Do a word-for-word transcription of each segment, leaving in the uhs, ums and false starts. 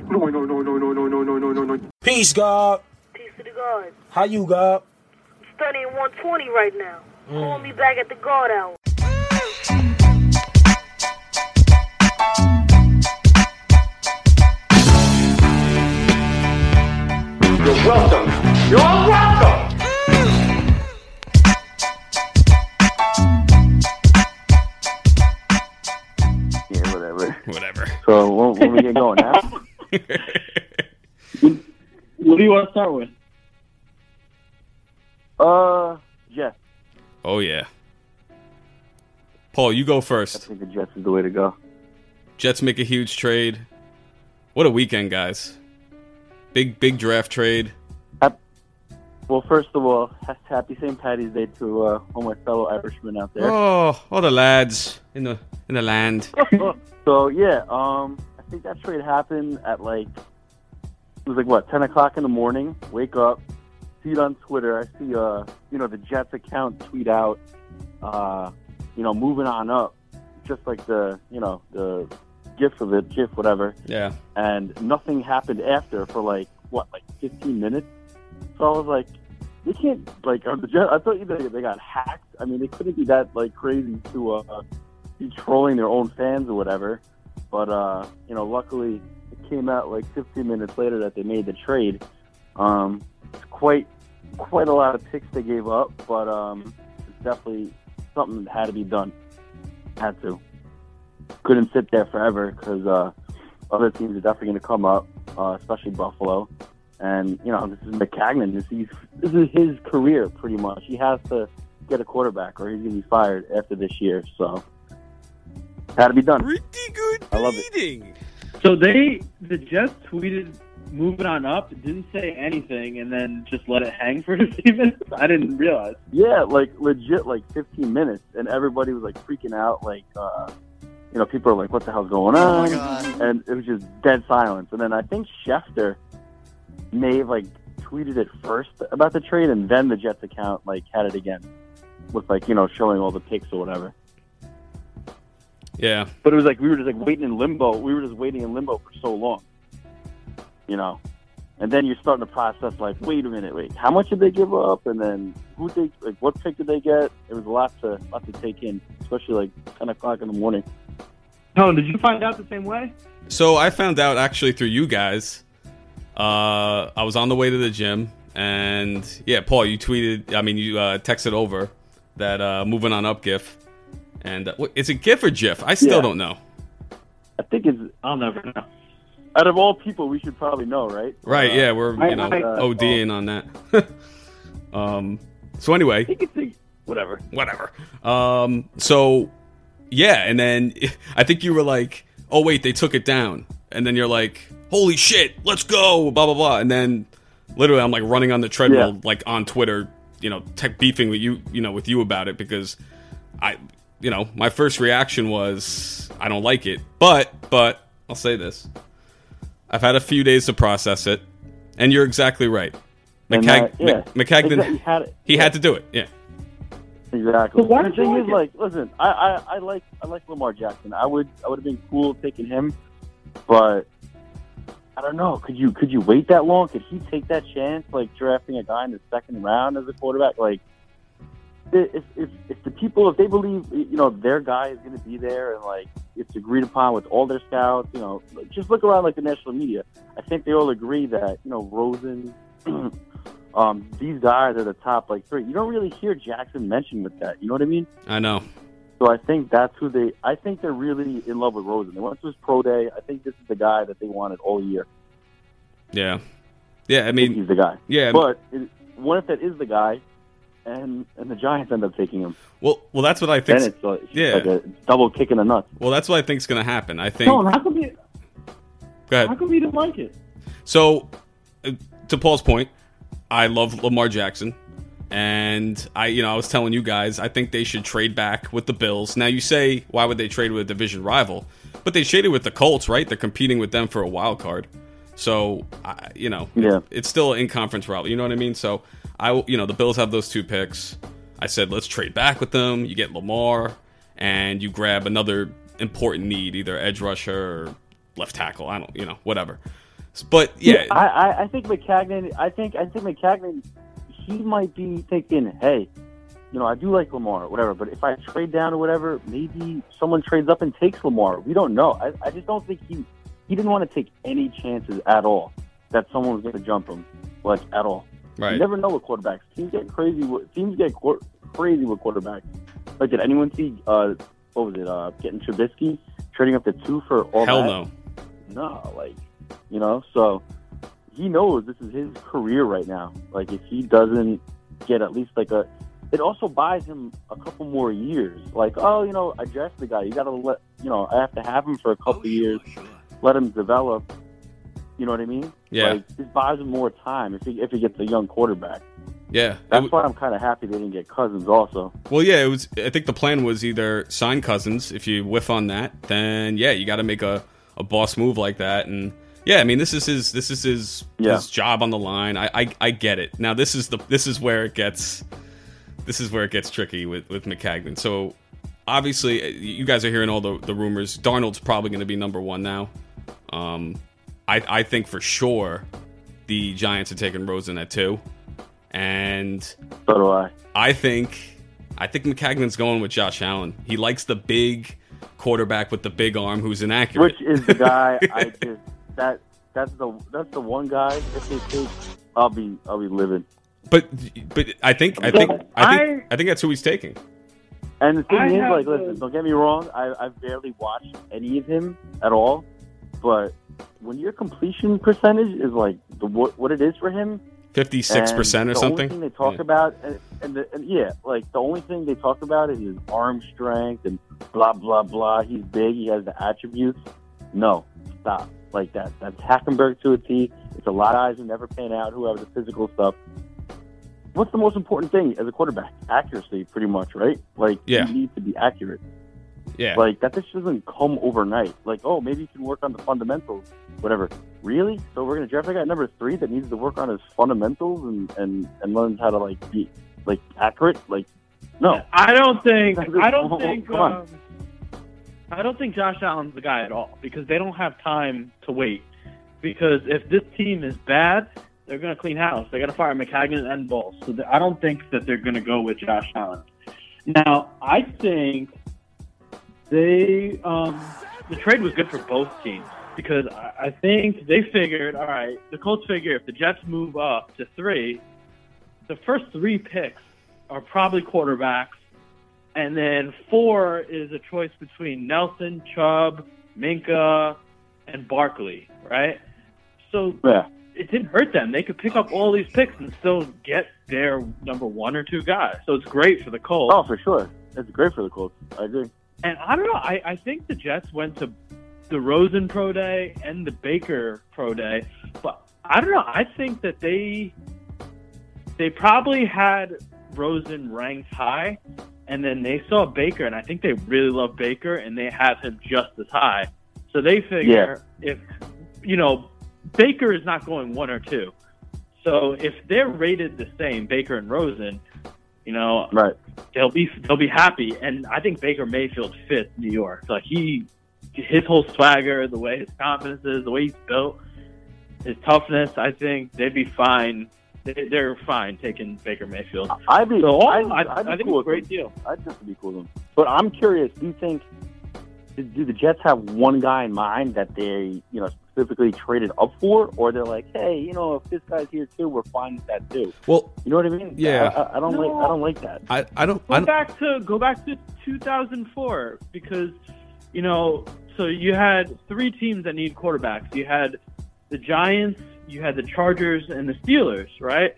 No, no, no, no, no, no, no, no, no, no, no. Peace, God. Peace to the God. How you, God? I'm studying one twenty right now. Mm. Call me back at the God hour. You're welcome. You're welcome. Yeah, whatever. Whatever. So when, when we get going now? What do you want to start with? Uh, Jets. Oh, yeah. Paul, you go I first. think the Jets is the way to go. Jets make a huge trade. What a weekend, guys. Big, big draft trade. Well, first of all, ha- happy Saint Patty's Day to uh, all my fellow Irishmen out there. Oh, all the lads in the in the land. So, yeah, um, I think that trade happened at, like, it was like, what, ten o'clock in the morning, wake up, see it on Twitter. I see, uh, you know, the Jets account tweet out, uh, you know, moving on up, just like the, you know, the gif of it, gif, whatever. Yeah. And nothing happened after for, like, what, like fifteen minutes? So I was like, they can't, like, are the Jets, I thought they, they got hacked. I mean, they couldn't be that, like, crazy to uh, be trolling their own fans or whatever. But, uh, you know, luckily it came out, like, fifteen minutes later that they made the trade. Um, it's quite, quite a lot of picks they gave up, but um, it's definitely something that had to be done. Had to. Couldn't sit there forever because uh, other teams are definitely going to come up, uh, especially Buffalo. And, you know, this is McCagnon. This is, this is his career, pretty much. He has to get a quarterback or he's going to be fired after this year. So, had to be done. Pretty good I love bleeding. So they, the Jets tweeted moving on up, didn't say anything, and then just let it hang for fifteen minutes? I didn't realize. Yeah, like, legit, like, fifteen minutes. And everybody was, like, freaking out. Like, uh, you know, people are like, what the hell's going on? Oh, my God. And it was just dead silence. And then I think Schefter may have, like, tweeted it first about the trade, and then the Jets account, like, had it again with, like, you know, showing all the picks or whatever. Yeah. But it was like we were just, like, waiting in limbo. We were just waiting in limbo for so long, you know. And then you're starting to process, like, wait a minute, wait, how much did they give up? And then who they, like, what pick did they get? It was a lot to, lot to take in, especially, like, ten o'clock in the morning. Oh, did you find out the same way? So I found out actually through you guys. Uh, I was on the way to the gym, and yeah, Paul, you tweeted. I mean, you uh, texted over that uh, moving on up GIF, and uh, what, is it GIF or GIF? I still Yeah. don't know. I think it's, I'll never know. out of all people, we should probably know, right? Right? Uh, Yeah, we're I- you know I- ODing on that. um. So anyway, I think it's a, whatever. whatever. Um. So yeah, and then I think you were like, "Oh wait, they took it down," and then you're like, "Holy shit, let's go!" Blah blah blah, and then literally I'm like running on the treadmill, Yeah. like on Twitter, you know, tech beefing with you, you know, with you about it because I, you know, my first reaction was I don't like it, but but I'll say this: I've had a few days to process it, and you're exactly right. And, McCag- uh, yeah. Mc- McCagnon, Exactly. He had it. he Yeah. had to do it. Yeah. Exactly. But why And the don't you thing like is, it? like, listen, I, I, I like I like Lamar Jackson. I would I would have been cool taking him, but I don't know. Could you could you wait that long? Could he take that chance, like drafting a guy in the second round as a quarterback? Like, if if, if the people, if they believe, you know, their guy is going to be there, and like it's agreed upon with all their scouts, you know, like, just look around like the national media. I think they all agree that, you know, Rosen. Um, these guys are the top, like, three. You don't really hear Jackson mentioned with that. You know what I mean? I know. So I think that's who they – I think they're really in love with Rosen. They went to his pro day. I think this is the guy that they wanted all year. Yeah. Yeah, I I think mean, he's the guy. yeah. But it, what if that is the guy and and the Giants end up taking him? Well, well, that's what I think. Then it's, uh, it's yeah. like a double kick in the nuts. Well, that's what I think's going to happen. I think. Tone, how come you, Go ahead. how come you didn't like it? So, uh, to Paul's point, I love Lamar Jackson, and I, you know, I was telling you guys, I think they should trade back with the Bills. Now, you say, why would they trade with a division rival? But they traded with the Colts, right? They're competing with them for a wild card. So, I, you know, Yeah. it's still an in-conference rival. You know what I mean? So, I, you know, the Bills have those two picks. I said, let's trade back with them. You get Lamar, and you grab another important need, either edge rusher or left tackle. I don't, you know, whatever. But yeah, I, I, I think McCagnon. I think I think McCagnon. He might be thinking, hey, you know, I do like Lamar, whatever. But if I trade down or whatever, maybe someone trades up and takes Lamar. We don't know. I, I just don't think he he didn't want to take any chances at all that someone was going to jump him, like at all. right. You never know with quarterbacks. Teams get crazy. With, teams get qu- crazy with quarterbacks. Like, did anyone see? Uh, what was it? Uh, getting Trubisky, trading up to two for all Hell that? no. No, like, you know, so he knows this is his career right now. Like, if he doesn't get at least like a, it also buys him a couple more years. Like, oh, you know, I drafted the guy. You got to let, you know, I have to have him for a couple Oh, years, sure, sure. let him develop. You know what I mean? Yeah. Like, this buys him more time if he if he gets a young quarterback. Yeah. That's It- why I'm kind of happy they didn't get Cousins also. well, yeah. It was. I think the plan was either sign Cousins. If you whiff on that, then yeah, you got to make a, a boss move like that. And yeah, I mean, this is his. This is his. Yeah. His job on the line. I, I. I get it. Now this is the. This is where it gets. This is where it gets tricky with with McCagnon. So obviously, you guys are hearing all the the rumors. Darnold's probably going to be number one now. Um, I I think for sure the Giants are taking Rosen at two, and So do I. I think I think McCagnon's going with Josh Allen. He likes the big quarterback with the big arm who's inaccurate. Which is the guy I just that that's the that's the one guy if they take I'll be I'll be livid. but but I think I think I think I think that's who he's taking. And the thing I is, have like, the- listen, don't get me wrong, I I've barely watched any of him at all, but when your completion percentage is like the what, what it is for him, fifty-six percent or the something. only thing they talk Yeah. about, and, and, the, and yeah, like the only thing they talk about is his arm strength and blah blah blah. He's big. He has the attributes. No, stop. Like that. That's Hackenberg to a T. It's a lot of guys who never pan out, who have the physical stuff. What's the most important thing as a quarterback? Accuracy, pretty much, right? Like, Yeah. you need to be accurate. Yeah. Like, that just doesn't come overnight. Like, oh, maybe you can work on the fundamentals, whatever. Really? So we're going to draft a guy at number three that needs to work on his fundamentals and, and, and learns how to, like, be, like, accurate? Like, no. I don't think. I don't Come think. on. Um, I don't think Josh Allen's the guy at all because they don't have time to wait. Because if this team is bad, they're going to clean house. They got to fire McCagnon and Bowles. So th- I don't think that they're going to go with Josh Allen. Now, I think they um, the trade was good for both teams because I, I think they figured, all right, the Colts figure if the Jets move up to three, the first three picks are probably quarterbacks, and then four is a choice between Nelson, Chubb, Minka, and Barkley, right? So Yeah. it didn't hurt them. They could pick up all these picks and still get their number one or two guys. So it's great for the Colts. Oh, for sure. It's great for the Colts. I agree. And I don't know. I, I think the Jets went to the Rosen Pro Day and the Baker Pro Day, but I don't know. I think that they they probably had Rosen ranked high, and then they saw Baker, and I think they really love Baker, and they have him just as high. So they figure if you know Baker is not going one or two, so if they're rated the same, Baker and Rosen, you know, Right. they'll be they'll be happy. And I think Baker Mayfield fits New York. Like he, his whole swagger, the way his confidence is, the way he's built, his toughness. I think they'd be fine. They- They're fine taking Baker Mayfield. I'd be, So all, I'd, I, I'd be I think cool it's a great with deal. them. I'd just be cool with them. But I'm curious, do you think, do the Jets have one guy in mind that they, you know, specifically traded up for? Or they're like, hey, you know, if this guy's here too, we're fine with that too. Well, You know what I mean? Yeah. I, I, I don't No. like, I don't like that. I, I don't. I Go don't back to go back to two thousand four because you know so you had three teams that need quarterbacks. You had the Giants, you had the Chargers, and the Steelers, right?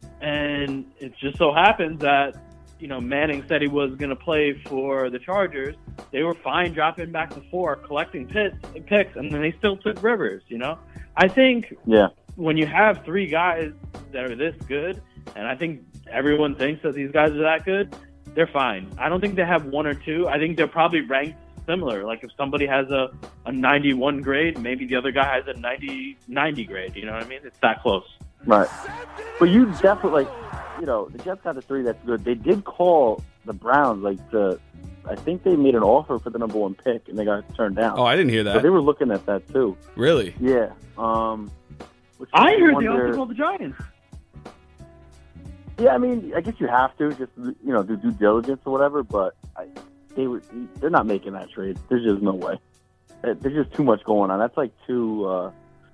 And it just so happens that you know Manning said he was going to play for the Chargers. They were fine dropping back to four, collecting picks, picks, and then they still took Rivers. You know, I think Yeah. when you have three guys that are this good, and I think everyone thinks that these guys are that good, they're fine. I don't think they have one or two. I think they're probably ranked similar. Like if somebody has a, a ninety-one grade, maybe the other guy has a ninety, ninety grade. You know what I mean? It's that close. Right. But you definitely, like, you know, the Jets got a three that's good. They did call the Browns, like, to, I think they made an offer for the number one pick, and they got turned down. Oh, I didn't hear So that. they were looking at that too. Really? Yeah. Um, Which I makes me heard they wonder- also called the Giants. Yeah, I mean, I guess you have to just you know do due diligence or whatever. But I, they were they're not making that trade. There's just no way. Uh, There's just too much going on. That's like too uh,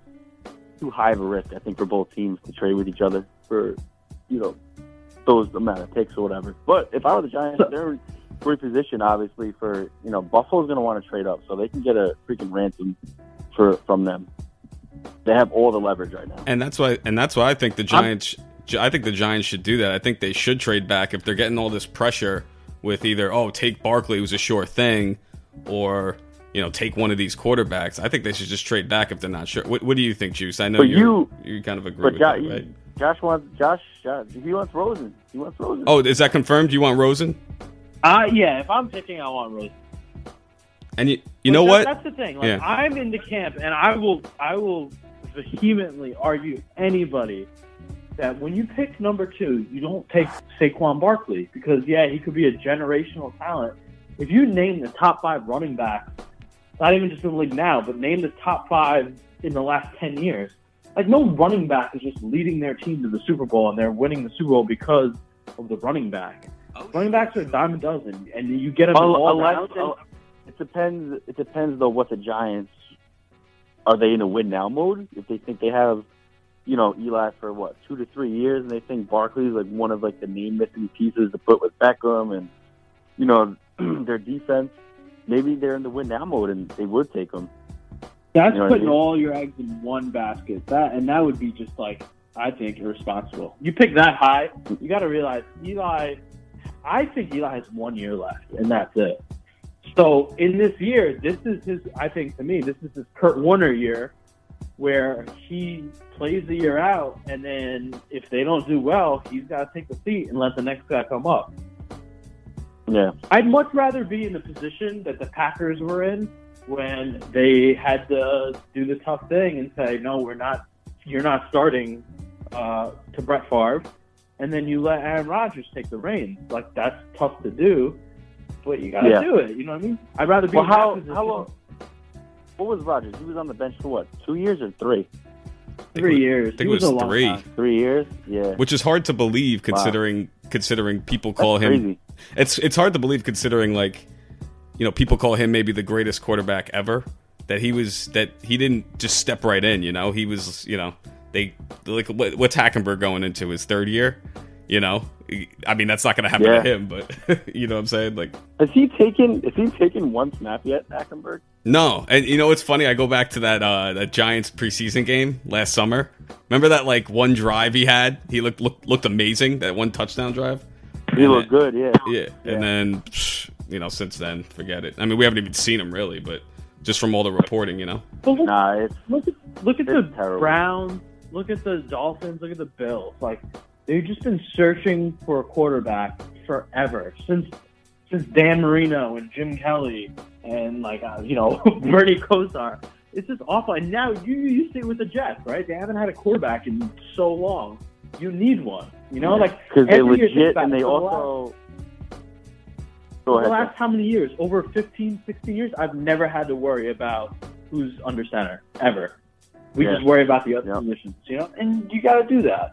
too high of a risk, I think, for both teams to trade with each other for you know those amount of picks or whatever. But if I were the Giants, they're in great position, obviously, for you know Buffalo's going to want to trade up, so they can get a freaking ransom for from them. They have all the leverage right now. And that's why, and that's why I think the Giants. I think the Giants should do that. I think they should trade back if they're getting all this pressure with either oh take Barkley, who's a sure thing, or you know take one of these quarterbacks. I think they should just trade back if they're not sure. What, what do you think, Juice? I know But you're, you- you kind of agree But with Jo- that, right? Josh wants Josh, Josh. He wants Rosen. He wants Rosen. Oh, is that confirmed? You want Rosen? Uh, yeah, if I'm picking, I want Rosen. And you, you But know that- what? That's the thing. Like, Yeah. I'm in the camp, and I will, I will vehemently argue anybody that when you pick number two, you don't take Saquon Barkley because yeah, he could be a generational talent. If you name the top five running backs, not even just in the league now, but name the top five in the last ten years, like no running back is just leading their team to the Super Bowl and they're winning the Super Bowl because of the running back. Running backs are a dime a dozen, and you get them Well, all unless- down. uh, it depends. It depends though. What the Giants are they in a win now mode? If they think they have, you know, Eli for what two to three years, and they think Barkley's like one of like the name missing pieces to put with Beckham, and you know their defense. Maybe they're in the win now mode, and they would take them. That's You know what I putting mean? all your eggs in one basket. That and that would be just like I think irresponsible. You pick that high, you got to realize Eli. I think Eli has one year left, and that's it. So in this year, this is his. I think to me, this is his Kurt Warner year, where he plays the year out, and then if they don't do well, he's got to take the seat and let the next guy come up. Yeah, I'd much rather be in the position that the Packers were in when they had to do the tough thing and say, no, we're not, you're not starting uh, to Brett Favre, and then you let Aaron Rodgers take the reins. Like, that's tough to do, but you got to Yeah. do it. You know what I mean? I'd rather be Well, in that how position. how long? What was Rodgers? He was on the bench for what? Two years or three? Three years. I think He it was a long three. time. Three years? Yeah. Which is hard to believe considering considering people call That's him. crazy. It's it's hard to believe considering like, you know, people call him maybe the greatest quarterback ever. That he was that he didn't just step right in. You know, he was. You know, they like what, what's Hackenberg going into his third year. You know, I mean that's not going to happen Yeah. to him, but you know what I'm saying. Like, Has he taken? Has he taken one snap yet, Hackenberg? no, and you know it's funny. I go back to that uh, that Giants preseason game last summer. Remember that like one drive he had? He looked looked, looked amazing. That one touchdown drive. He And looked then- good. Yeah. Yeah, and then psh, you know since then, forget it. I mean, we haven't even seen him really, but just from all the reporting, you know. But look, Nah, it's look at look at the It's terrible. Browns, look at the Dolphins, look at the Bills. Like they've just been searching for a quarterback forever since since Dan Marino and Jim Kelly and like uh, you know Bernie Kosar. It's just awful. And now you you see it with the Jets, right? They haven't had a quarterback in so long. You need one, you know, like because they every year, think legit about and it, they for the last- also. For Go the ahead. last how many years? Over fifteen, sixteen years, I've never had to worry about who's under center, ever. We Yeah. just worry about the other Yeah. positions, you know? And you got to do that.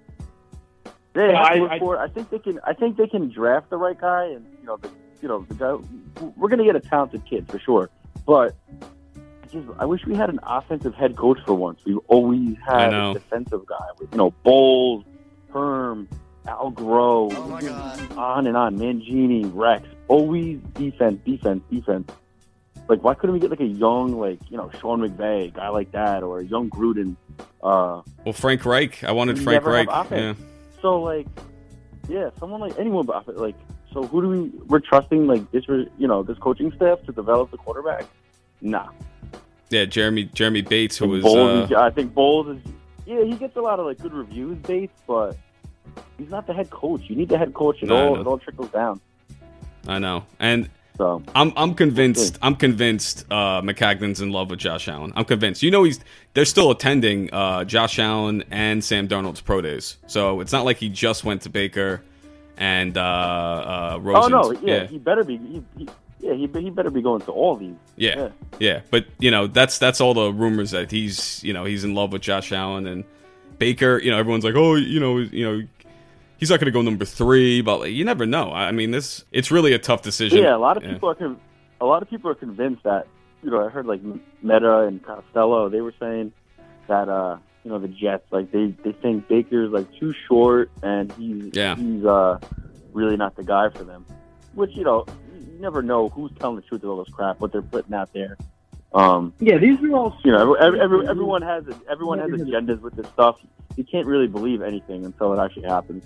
They Yeah, have to I- look I- for it. I think they can. I think they can draft the right guy, and you know, the, you know, the guy. We're going to get a talented kid for sure, but I just I wish we had an offensive head coach for once. We've always I had know. a defensive guy with you know Bowles, Herm, Al Groh, Oh my God. on and on. Mangini, Rex, always defense, defense, defense. Like, why couldn't we get like a young, like you know, Sean McVay, a guy like that, or a young Gruden? Uh, Well, Frank Reich. I wanted We Frank never have Reich. Yeah. offense. So like, yeah, someone like anyone, but like, so who do we? We're trusting like this, you know, this coaching staff to develop the quarterback. Nah, Yeah, Jeremy Jeremy Bates, who Like, was Bowles uh, is, I think Bowles is. Yeah, he gets a lot of like good reviews, Bates, but he's not the head coach. You need the head coach. It No, I all know. it all trickles down. I know, and So I'm I'm convinced I'm convinced uh, McCagnon's in love with Josh Allen. I'm convinced. You know he's they're still attending uh, Josh Allen and Sam Darnold's pro days, so it's not like he just went to Baker and uh, uh, oh Rosen's. no, yeah, he better be. He, he, Yeah, he he better be going to all these. Yeah, Yeah. yeah, but you know that's that's all the rumors that he's you know he's in love with Josh Allen and Baker. You know, everyone's like, oh, you know, you know, he's not going to go number three, but like, you never know. I mean, this it's really a tough decision. Yeah, a lot of Yeah. people are con- a lot of people are convinced that you know I heard like Meta and Costello they were saying that uh you know the Jets like they, they think Baker's like too short and he's Yeah. he's uh really not the guy for them, which you know you never know who's telling the truth of all this crap what they're putting out there. Um, Yeah, these are all. you know every, every, everyone has everyone has agendas with this stuff. You can't really believe anything until it actually happens.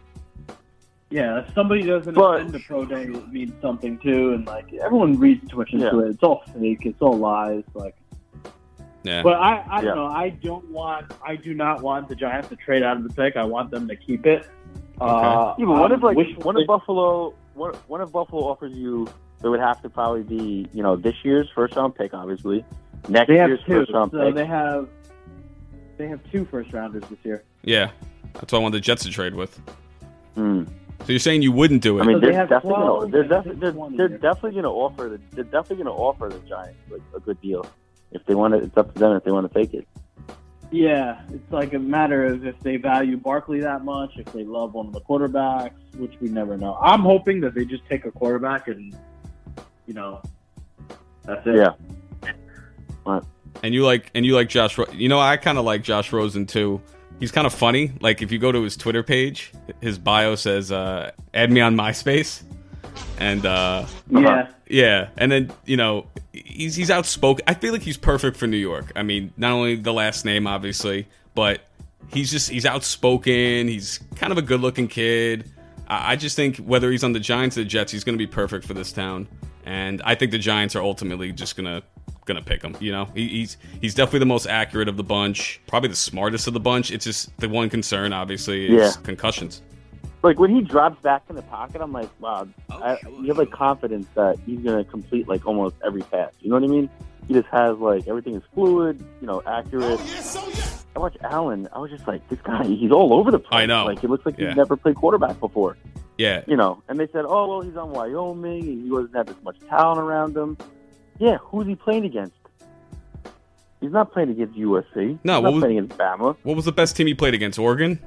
Yeah, if somebody doesn't But- attend the pro day, it means something too, and like everyone reads too much into Yeah. it. It's all fake. It's all lies. Like, Yeah, but I, I don't Yeah. know. I don't want. I do not want the Giants to trade out of the pick. I want them to keep it. Uh, Yeah, but what if I like wish what they- if Buffalo what what if Buffalo offers you? It would have to probably be you know this year's first round pick, obviously. Next They have year's two. first round So pick. they have. They have two first rounders this year. yeah, that's what I want the Jets to trade with. Hmm. So you're saying you wouldn't do it? I mean, So they they're have definitely twelve, gonna, they're, and I defi- think they're, twenty they're here. definitely going to offer the they're definitely going to offer the Giants like a good deal if they want to. It's up to them if they want to take it. Yeah, it's like a matter of if they value Barkley that much, if they love one of the quarterbacks, which we never know. I'm hoping that they just take a quarterback and, you know, that's it. Yeah. And you like and you like Josh? Ro- You know, I kind of like Josh Rosen too. He's kind of funny. Like if you go to his Twitter page, his bio says, uh, "Add me on MySpace," and uh, Yeah. yeah, and then you know he's he's outspoken. I feel like he's perfect for New York. I mean, not only the last name, obviously, but he's just he's outspoken. He's kind of a good-looking kid. I, I just think whether he's on the Giants or the Jets, he's going to be perfect for this town. And I think the Giants are ultimately just gonna gonna pick him. You know, he, he's he's definitely the most accurate of the bunch, probably the smartest of the bunch. It's just the one concern, obviously, is Yeah. concussions. Like when he drops back in the pocket, I'm like, wow, I, you have like confidence that he's going to complete like almost every pass. You know what I mean? He just has like everything is fluid, you know, accurate. I watch Allen. I was just like, this guy, he's all over the place. I know. Like it looks like Yeah. he's never played quarterback before. Yeah, You know, and they said, oh well, he's on Wyoming. And he doesn't have as much talent around him. Yeah, who's he playing against? He's not playing against U S C. No, he's what not was- playing against Bama. what was the best team he played against? Oregon.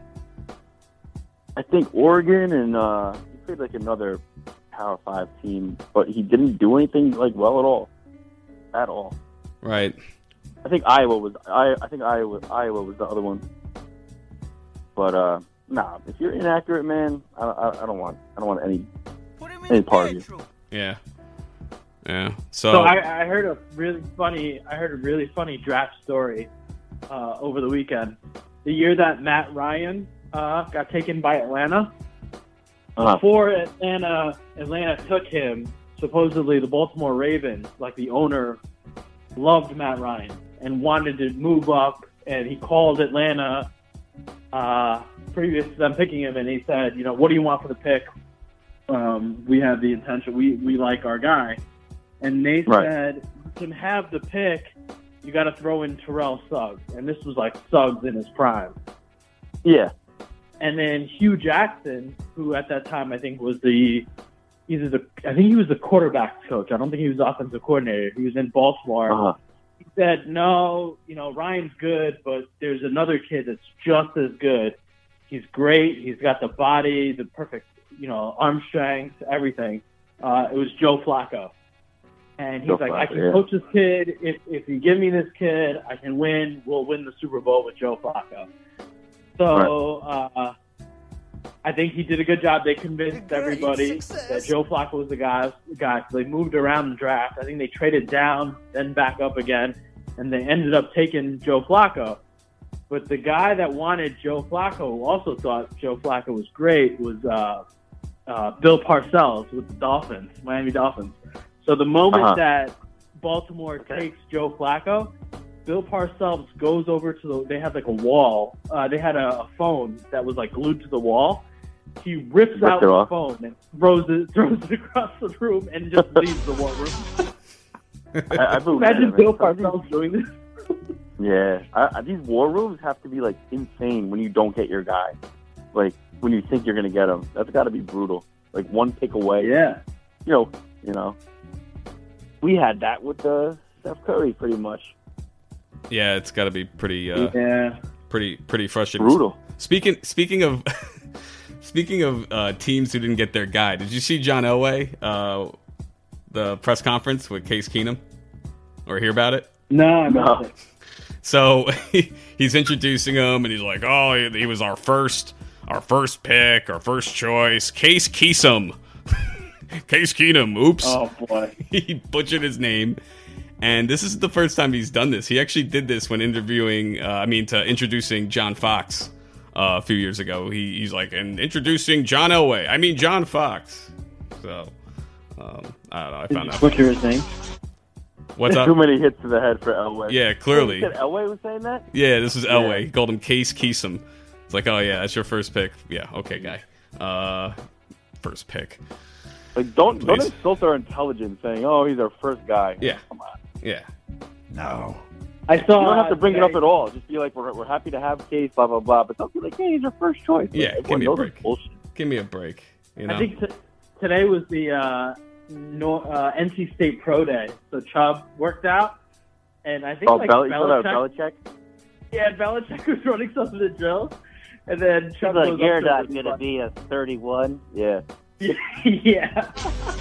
I think Oregon and uh, he played like another Power Five team, but he didn't do anything like well at all, at all. Right. I think Iowa was I. I think Iowa Iowa was the other one. But uh, nah, if you're inaccurate, man, I, I, I don't want I don't want any any part of you. Yeah. Yeah. So, So I, I heard a really funny. I heard a really funny draft story uh, over the weekend. The year that Matt Ryan uh, got taken by Atlanta, Uh-huh. before Atlanta Atlanta took him, supposedly the Baltimore Ravens, like the owner, loved Matt Ryan and wanted to move up, and he called Atlanta uh, previous to them picking him, and he said, you know, what do you want for the pick? Um, we have the intention. We we like our guy, and they Right. said you can have the pick. You got to throw in Terrell Suggs, and this was like Suggs in his prime. Yeah, And then Hugh Jackson, who at that time I think was the either the I think he was the quarterback coach. I don't think he was the offensive coordinator. He was in Baltimore. uh-huh. He said, "No, you know Ryan's good, but there's another kid that's just as good. He's great. He's got the body, the perfect, you know, arm strength, everything." Uh, it was Joe Flacco, and he's Joe like, "I Flacco, can yeah. coach this kid. If if you give me this kid, I can win. We'll win the Super Bowl with Joe Flacco." So uh, I think he did a good job. They convinced everybody that Joe Flacco was the guy. guy. So they moved around the draft. I think they traded down, then back up again, and they ended up taking Joe Flacco. But the guy that wanted Joe Flacco, who also thought Joe Flacco was great, was uh, uh, Bill Parcells with the Dolphins, Miami Dolphins. So the moment Uh-huh. that Baltimore takes Joe Flacco, Bill Parcells goes over to the. They had like a wall. Uh, they had a, a phone that was like glued to the wall. He rips Ripped out it the off. phone and throws it, throws it across the room and just leaves the war room. I, I believe Imagine that, Bill man. Parcells doing this. Yeah, I, I, these war rooms have to be like insane when you don't get your guy. Like when you think you're gonna get him, that's got to be brutal. Like one pick away. Yeah. You know, you know. we had that with uh, Steph Curry pretty much. Yeah, it's got to be pretty, uh, Yeah. pretty, pretty frustrating. Brutal. Speaking, speaking of, speaking of uh, teams who didn't get their guy, did you see John Elway, uh, the press conference with Case Keenum, or hear about it? No, I missed No. it. So he's introducing him, and he's like, "Oh, he, he was our first, our first pick, our first choice, Case Keesum, Case Keenum." Oops, Oh boy. he butchered his name. And this is the first time he's done this. He actually did this when interviewing, uh, I mean, to introducing John Fox uh, a few years ago. He, he's like, and introducing John Elway. I mean, John Fox. So, um, I don't know. I Did found you that. butcher his name? What's Too up? many hits to the head for Elway. Yeah, clearly. You said Elway was saying that? Yeah, this is Elway. He called him Case Keesum. It's like, oh, yeah, that's your first pick. Yeah, okay, guy. Uh, first pick. Like, don't don't Please. insult our intelligence saying, "Oh, he's our first guy." Yeah. Come on. Yeah. No. I saw. You don't have to uh, bring it up today- at all. Just be like, "We're we're happy to have Case," blah blah blah. But don't be like, "Hey, he's our first choice." Like, Yeah, everyone give me a knows break. it's bullshit. Give me a break. You know? I think t- today was the uh, no, uh, N C State Pro Day. So Chubb worked out, and I think Oh, like Bel- you know Belichick, that Belichick. yeah, Belichick was running some of the drills, and then Chubb He's goes like, you're up not to going to be a thirty-one. Yeah. yeah.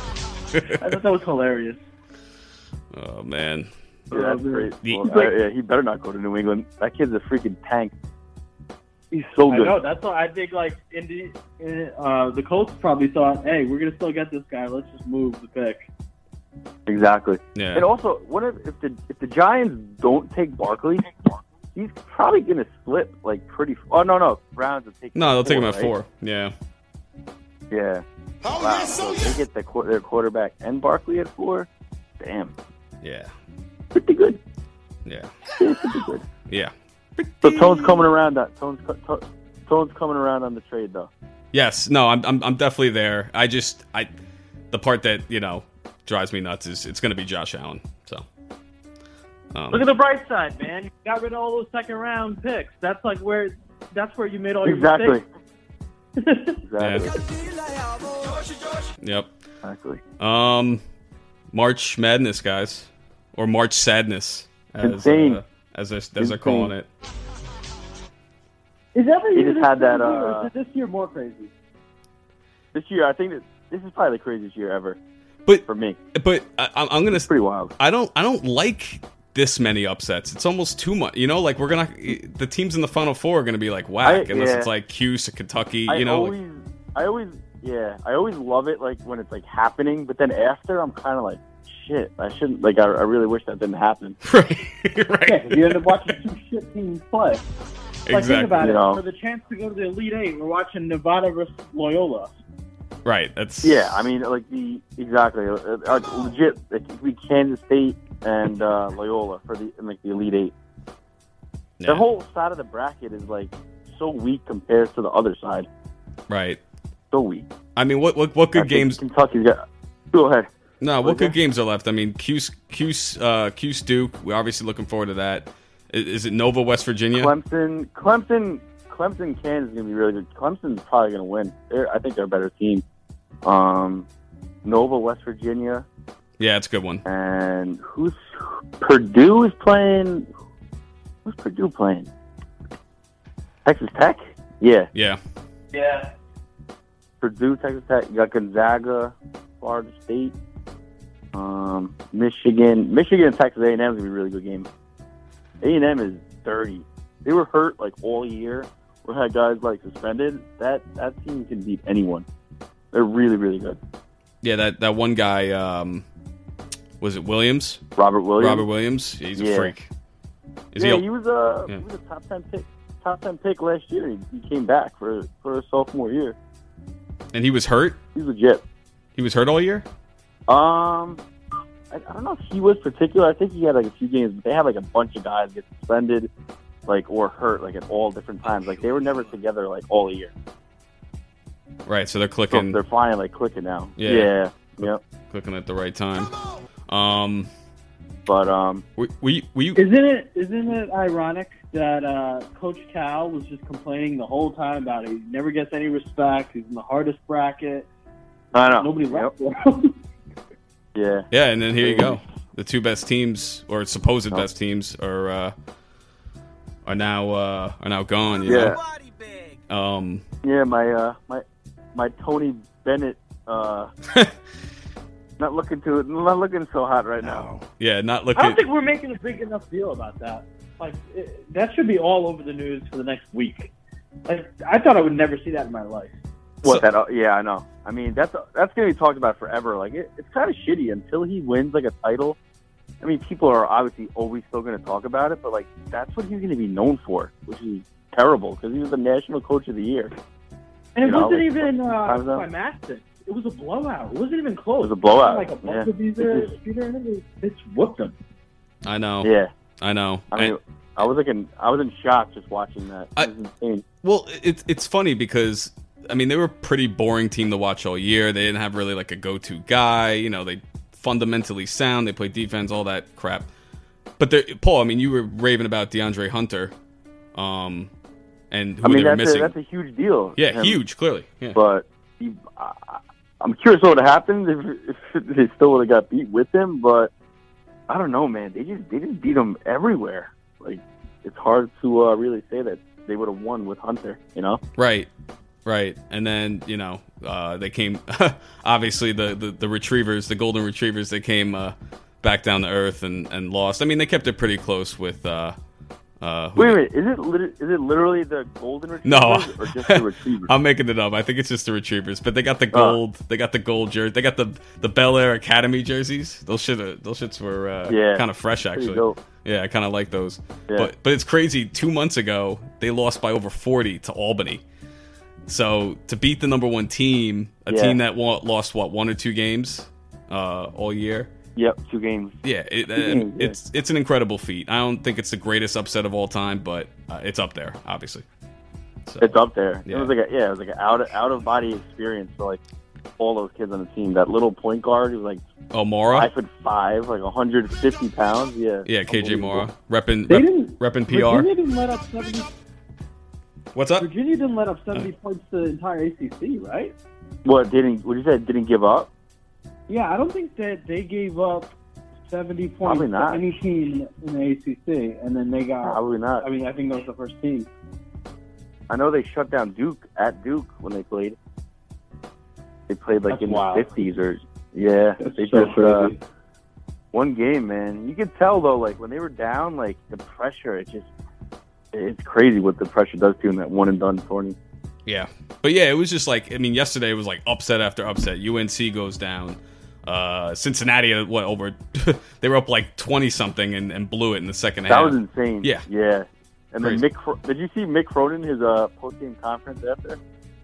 I thought that was hilarious. Oh, man. Yeah, that's great. The- Well, uh, yeah, he better not go to New England. That kid's a freaking tank. He's so I good. know. That's why I think like Indy, uh, the Colts probably thought, hey, we're gonna still get this guy. Let's just move the pick. Exactly. Yeah. And also, what if, if the if the Giants don't take Barkley, he's probably gonna slip like pretty. Oh no, no, Browns will take. No, they'll take him at right? four. Yeah. Yeah. Wow. So if they get the, qu- their quarterback and Barkley at four. Damn. Yeah. Pretty good. Yeah. Yeah, pretty good. Yeah. So Tone's coming around. That Tone's co- to- Tone's coming around on the trade though. Yes. No, I'm, I'm I'm definitely there. I just I the part that, you know, drives me nuts is it's going to be Josh Allen. So um, Look at the bright side, man. You got rid of all those second round picks. That's like where that's where you made all your Exactly. mistakes. Exactly. Yep. Exactly. Um March Madness, guys. Or March Sadness as Insane. uh, as they're, as they're calling it. Is every He year just this had that, crazy, or uh, is it this year more crazy? This year, I think that this is probably the craziest year ever But for me. but I, I'm I'm going It's to pretty wild. I don't I don't like this many upsets. It's almost too much. You know, like we're gonna the teams in the Final Four are gonna be like whack I- unless yeah. it's like Cuse, Kentucky. I You know, like- always, I always, yeah, I always love it like when it's like happening, but then after I'm kind of like, shit, I shouldn't. Like, I, I really wish that didn't happen. right, Yeah, right, you end up watching two shit teams play. Like, think exactly, about You it. know. For the chance to go to the Elite Eight, we're watching Nevada versus Loyola. right. That's Yeah, I mean, like the exactly, uh, uh, legit. Like, it'd be Kansas State and uh, Loyola for the in, like the Elite Eight. yeah, The whole side of the bracket is like so weak compared to the other side. right. So weak. I mean, what what what I good think games? Kentucky's got. Go ahead. No, what What good is games are left? I mean, Cuse, Cuse, uh, Cuse Duke. We're obviously looking forward to that. Is, is it Nova, West Virginia? Clemson, Clemson, Clemson, Kansas is gonna be really good. Clemson's probably gonna win. They're, I think they're a better team. Um, Nova, West Virginia, Yeah, it's a good one. and who's Purdue is playing? Who's Purdue playing? Texas Tech. Yeah, Yeah, Yeah. Purdue, Texas Tech. You got Gonzaga, Florida State, um, Michigan. Michigan and Texas A and M is gonna be a really good game. A and M is dirty. They were hurt like all year. We had guys like suspended. That that team can beat anyone. They're really really good. yeah. That that one guy. Um, was it Williams? Robert Williams. Robert Williams. He's a Yeah. freak. Is yeah, he? he, A, was a Yeah. he was a top ten pick. Top ten pick last year. He, he came back for for his sophomore year. and he was hurt. He's legit. He was hurt all year. Um, I, I don't know if he was particular. I think he had like a few games, but they had like a bunch of guys get suspended, like or hurt, like at all different times. Like they were never together like all year. Right. So they're So clicking. they're finally like clicking now. Yeah. Yeah. Yep. clicking at the right time. Um, But um, we we we Isn't it isn't it ironic that uh, Coach Cal was just complaining the whole time about it? He never gets any respect. He's in the hardest bracket. I know. Nobody Yep. left for him. Yeah. Yeah, and then here you go. The two best teams, or supposed best teams, are uh, are now uh, are now gone. You Yeah. know? Um. Yeah, my uh, my my Tony Bennett uh, not looking to not looking so hot right now. Yeah, not I looking. don't think we're making a big enough deal about that. Like it, that should be all over the news for the next week. Like I thought I would never see that in my life. What So- that? Uh, yeah, I know. I mean, that's that's gonna be talked about forever. Like it, it's kind of shitty until he wins like a title. I mean, people are obviously always still gonna talk about it, but like that's what he's gonna be known for, which is terrible because he was the national coach of the year. And it You know, wasn't like, even uh, times up. climactic. It was a blowout. It wasn't even close. It was a blowout, Like a yeah. buzzer beater, beater, and it it's whooped them. I know. Yeah, I know. I mean, And- I was like in I was in shock just watching that. It I- was insane. Well, it's it's funny because I mean they were a pretty boring team to watch all year. They didn't have really like a go-to guy. You know, they fundamentally sound. They play defense, all that crap. But they're- Paul, I mean, you were raving about DeAndre Hunter, um, and who I mean, they were that's a, missing. that's a huge deal. yeah, him. huge, clearly. Yeah. But he, I, I'm curious what would have happened if, if they still would have got beat with him. But I don't know, man. They just they just beat him everywhere. Like it's hard to uh, really say that they would have won with Hunter. You know? Right, right. And then you know uh, they came. Obviously, the, the the retrievers, the golden retrievers, they came uh, back down to earth and, and lost. I mean, they kept it pretty close with. Uh, uh, who Wait a they- minute. Is it lit- is it literally the golden retrievers No, or just the retrievers? I'm making it up. I think it's just the retrievers, but they got the Oh. gold. They got the gold jersey. They got the the Bel Air Academy jerseys. Those shit. Those shits were uh, Yeah. kind of fresh, Pretty actually. dope. Yeah, I kind of like those. Yeah. But but it's crazy. Two months ago, they lost by over forty to Albany. So to beat the number one team, a Yeah. team that wa- lost what one or two games uh, all year. Yep, two games. Yeah, it, uh, games, yeah. it's it's an incredible feat. I don't think it's the greatest upset of all time, but uh, it's up there, obviously. So, It's up there. Yeah. It was like a yeah, it was like an out of, out of body experience for like all those kids on the team. That little point guard who was like oh, Mora. five foot five, like one hundred fifty pounds. Yeah, Yeah, K J Mora, Unbelievable. repping They rep, didn't. repping P R. Virginia didn't let up seventy. What's up? Virginia didn't let up seventy points to the entire A C C, right? What didn't? What you said? Didn't give up? Yeah, I don't think that they gave up seventy points Probably to not. any team in the A C C, and then they got. Probably not. I mean, I think that was the first team. I know they shut down Duke at Duke when they played. They played like That's in wild. the fifties or yeah. That's they so just uh, crazy. one game, man. You could tell though, like when they were down, like the pressure. It just it's crazy what the pressure does to you in that one and done tournament. Yeah, but yeah, it was just like I mean, yesterday it was like upset after upset. U N C goes down. Uh, Cincinnati, uh, what over? They were up like twenty something and, and blew it in the second That half. was insane. Yeah. yeah. And then Crazy. Mick, Cro- did you see Mick Cronin his uh, post game conference after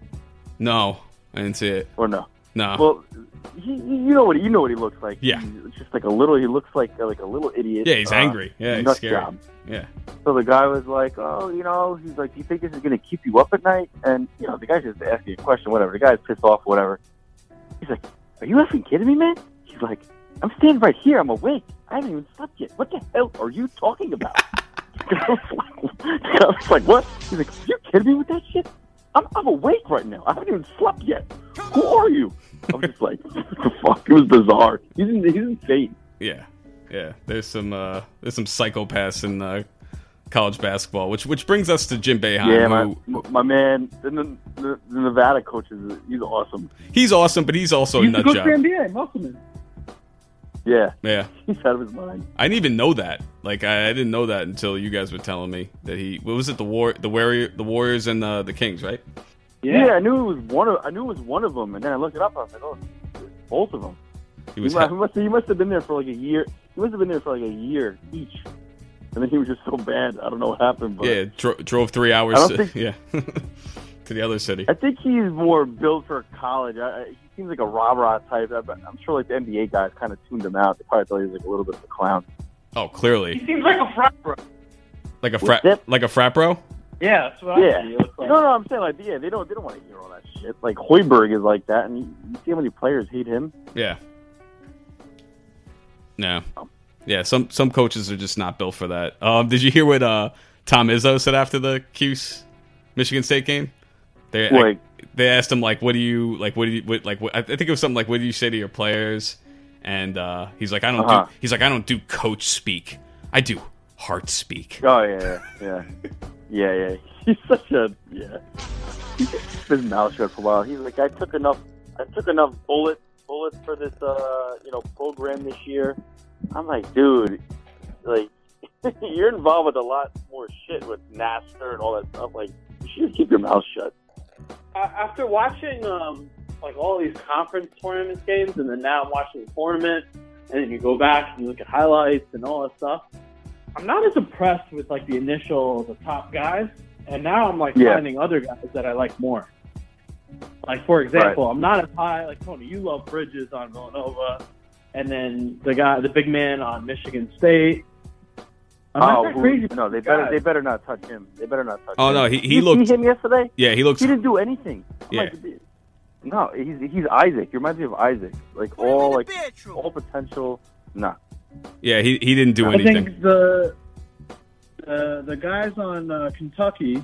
No, I didn't see it. or no? No. Well, he, you know what you know what he looks like. Yeah. He's just like a little. He looks like like a little idiot. yeah, he's uh, angry. Yeah, he's nut scary. job. Yeah, So the guy was like, "Oh, you know," he's like, "Do you think this is going to keep you up at night?" And you know, the guy's just asking a question, whatever. The guy's pissed off, whatever. He's like, "Are you effing kidding me, man?" He's like, "I'm standing right here. I'm awake. I haven't even slept yet. What the hell are you talking about?" The guy was like, the guy was like, "What?" He's like, "Are you kidding me with that shit? I'm, I'm awake right now. I haven't even slept yet. Who are you?" I was just like, "What the fuck?" It was bizarre. He's in, he's insane. yeah, yeah. There's some uh, there's some psychopaths in uh, college basketball, which which brings us to Jim Boeheim. Yeah, my who, my man, the, the, the Nevada coach is he's awesome. he's awesome, but he's also a He's the nut coach job. for N B A, Musselman. Yeah, Yeah, he's out of his mind. I didn't even know that. Like I, I didn't know that until you guys were telling me that he. What was it? The war, the warrior, the Warriors and the the Kings, right? Yeah. I knew it was one of I knew it was one of them, and then I looked it up. I was like, oh, it's both of them. He He was. must, he must he must have been there for like a year. He must have been there for like a year each, and then he was just so bad. I don't know what happened, but yeah, dro- drove three hours. I don't to, think- yeah, to the other city. I think he's more built for college. I, I, he seems like a rah rah type. I, I'm sure like the N B A guys kind of tuned him out. They probably thought he was like a little bit of a clown. Oh, clearly, He seems like a frat bro. like a What's frat, that? like a frat bro. Yeah, that's what I Yeah, think he looks like. no, no, I'm saying like yeah, they don't they don't want to hear all that shit. Like Hoiberg is like that, and you, you see how many players hate him. Yeah. No. Yeah, some some coaches are just not built for that. Um, did you hear what uh, Tom Izzo said after the Cuse Michigan State game? They Like- they asked him like, "What do you like? What do you what, like? What, I think it was something like, "What do you say to your players?" and uh, he's like, I don't Uh-huh. do. He's like, I don't do coach speak. I do heart speak. Oh yeah, yeah, yeah, yeah. He's such a yeah. He's been his mouth shut for a while. He's like, I took enough. I took enough bullets bullets for this uh you know program this year. I'm like, dude, like you're involved with a lot more shit with NASCAR and all that stuff. Like, you should just keep your mouth shut. Uh, after watching um, like all these conference tournament games, and then now I'm watching the tournament, and then you go back and you look at highlights and all that stuff, I'm not as impressed with like the initial, the top guys, and now I'm like Yeah. finding other guys that I like more. Like for example, I'm not as high like Tony. You love Bridges on Villanova, and then the guy, the big man on Michigan State. I'm not Oh, that who- crazy. no, they with better guys. they better not touch him. They better not touch Oh him. no, he he you looked. see him yesterday? Yeah, he looks. He didn't do anything. I'm Yeah. like, no, he's he's Isaac. He reminds me of Isaac. Like all like all potential. Nah. Yeah, he he didn't do I anything. think the the the guys on uh, Kentucky,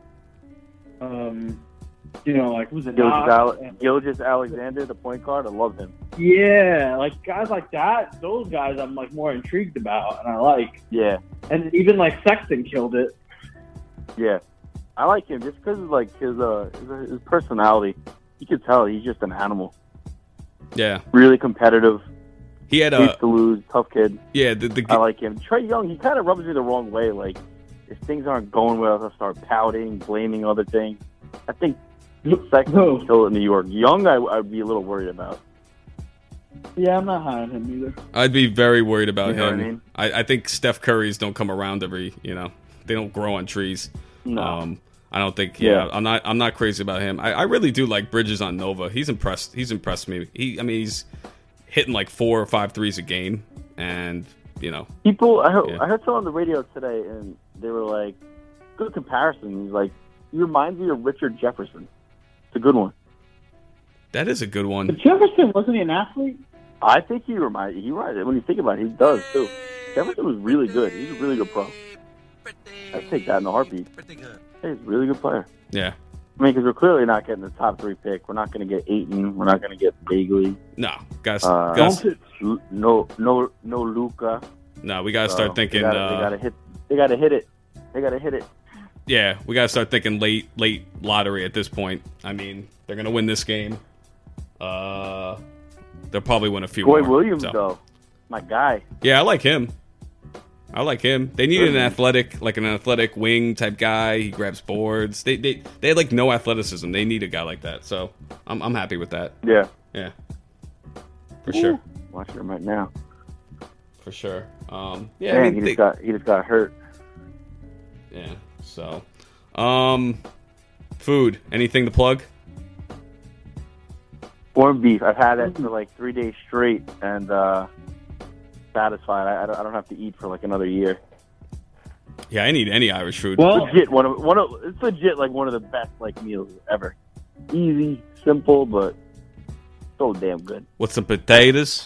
um, you know, like who's it? Gilgis, Knox Ale- and- Gilgis Alexander, the point guard. I love him. Yeah, like guys like that. Those guys I'm like more intrigued about, and I like. Yeah, And even like Sexton killed it. yeah. I like him just because of like his uh his, his personality. You can tell he's just an animal. Yeah, Really competitive. he had Hates a to lose. Tough kid. yeah the the I like him. Trey Young, he kind of rubs me the wrong way. Like, if things aren't going well, he'll start pouting, blaming other things. I think Sexton Who? can kill it in New York. Young, I, I'd be a little worried about. Yeah, I'm not high on him either. I'd be very worried about You know him. what I mean? I, I think Steph Curry's don't come around every, you know, they don't grow on trees. No. Um, I don't think. Yeah, Yeah. I'm not. I'm not crazy about him. I, I really do like Bridges on Nova. He's impressed. He's impressed me. He, I mean, he's hitting like four or five threes a game, and you know, People, I heard, Yeah. I heard someone on the radio today, and they were like, good comparison. He's like, he reminds me of Richard Jefferson. It's a good one. that is a good But one. Jefferson wasn't he an athlete? I think he reminds, he reminds, when you think about it, he does too. Jefferson was really good. He's a really good pro. I'd take that in a heartbeat. Hey, he's a really good player. Yeah. I mean, because we're clearly not getting the top three pick. We're not going to get Aiton. We're not going to get Bagley. No, guys. Uh, guys L- No, no, no Luca. no, we gotta start thinking. They gotta, uh, they gotta hit. They gotta hit it. They gotta hit it. Yeah, we gotta start thinking late, late lottery at this point. I mean, they're gonna win this game. Uh, they'll probably win a few Boy more. Williams, so. though, my guy. Yeah, I like him. I like him. They needed an Good. athletic, like an athletic wing type guy. He grabs boards. They they they had like no athleticism. They need a guy like that. So I'm I'm happy with that. Yeah, Yeah, for sure, watching him right now. for sure. Um, yeah, Man, I he mean, just they- got he just got hurt. yeah. So, um, food. Anything to plug? Corned beef. I've had that for like three days straight, and uh, satisfied. I, I don't I don't have to eat for like another year. Yeah, I need any Irish food. Well, Legit one of one of it's legit like one of the best like meals ever. Easy, simple, but so damn good. With some potatoes.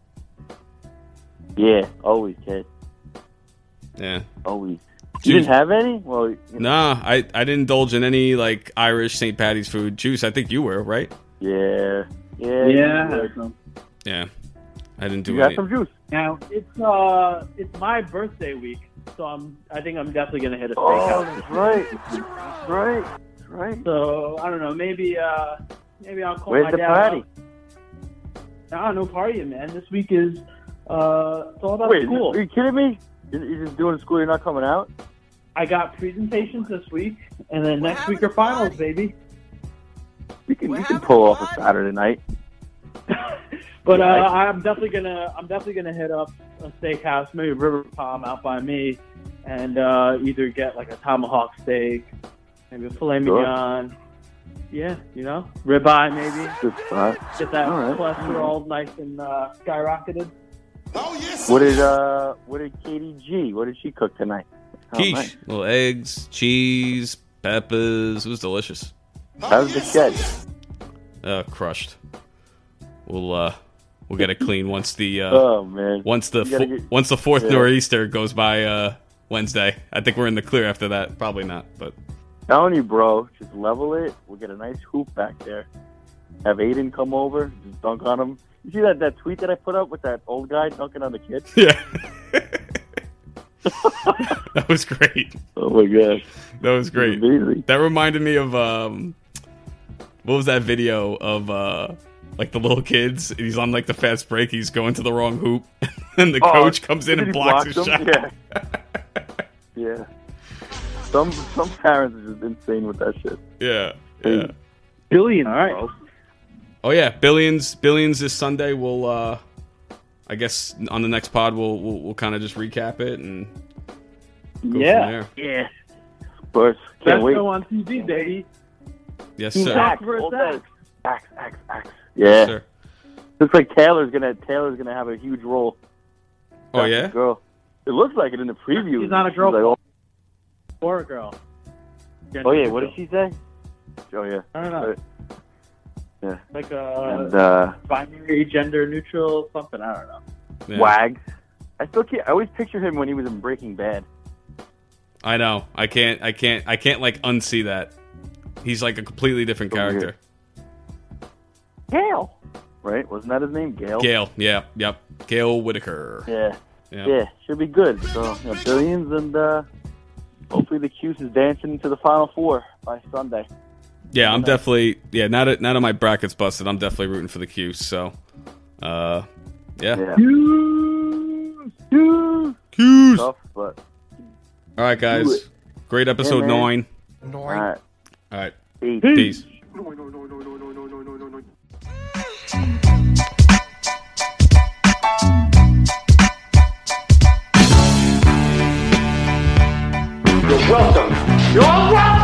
Yeah, always, kid. Yeah. Always. Juice. You didn't have any? Well, you know, Nah, I, I didn't indulge in any like Irish Saint Patty's food. Juice, I think you were, right? yeah, yeah, yeah. You, I were. had some. Yeah. I didn't do You got any. some juice. Now it's uh it's my birthday week, so I'm I think I'm definitely gonna hit a Oh, steakhouse. that's right. That's right. That's right. So I don't know, maybe uh maybe I'll call Where's my the dad party? up. Nah, no partying, man. This week is uh it's all about Wait, school. are you kidding me? You're, you're just doing school. You're not coming out? I got presentations this week, and then next week are finals, baby. You can you can pull off a Saturday night. But uh, Yeah, I'm definitely gonna I'm definitely gonna hit up a steakhouse, maybe River Palm out by me, and uh, either get like a tomahawk steak, maybe a filet Sure. mignon. Yeah, you know, ribeye maybe. Good spot. Get that All right. cholesterol nice and uh, skyrocketed. What did uh what did Katie G? What did she cook tonight? Oh, Quiche. nice. Little eggs, cheese, peppers. It was delicious. That was the shed. Uh, crushed. We'll uh, we'll get it clean once the uh, Oh man. once the You gotta fo- get- once the fourth yeah. nor'easter goes by uh, Wednesday. I think we're in the clear after that. Probably not, but Telling you, bro, just level it. We'll get a nice hoop back there. Have Aiden come over, just dunk on him. You see that, that tweet that I put up with that old guy dunking on the kid? Yeah. That was great. Oh my gosh. That was great. Amazing. That reminded me of um, what was that video of uh, like the little kids? He's on like the fast break. He's going to the wrong hoop, and the Oh, coach comes in did and he blocks block his them? shot. Yeah. Yeah. Some some parents are just insane with that shit. Yeah, yeah. Billions, All right. bro. Oh yeah, billions, billions this Sunday. We'll, uh, I guess, on the next pod, we'll we'll, we'll kind of just recap it and go Yeah. from there. Yeah. Spurs. Can't Best wait. show on T V, baby. Yes, Team sir. Axe versus All day. Axe. Axe, axe, axe. Yes, Yeah. sir. Looks like Taylor's gonna Taylor's gonna have a huge role. Oh That's yeah. the girl. It looks like it in the preview. She's not a girl. Like, oh, Or a girl. oh yeah, what did she say? Oh yeah. I don't know. Yeah. Like a And uh, binary, gender neutral, something. I don't know. Yeah. Wags. I still can't. I always picture him when he was in Breaking Bad. I know. I can't. I can't. I can't like unsee that. He's like a completely different So character. Gale. Right? Wasn't that his name? Gale. Gale. Yeah. Yep. Gale Whitaker. Yeah. Yeah. Yeah. Should be good. So you know, billions and uh, hopefully the Cuse is dancing into the Final Four by Sunday. Yeah, I'm definitely. Yeah. Now that now that my bracket's busted, I'm definitely rooting for the Cuse. So, uh, yeah. Yeah. Cuse! Cuse! Cuse. Tough, but All right, Do guys. it. Great episode Yeah, man. nine. all right. All right. Peace. Peace. No, no, no, no, no, no, no, no, no, no, no. You're welcome. You're welcome.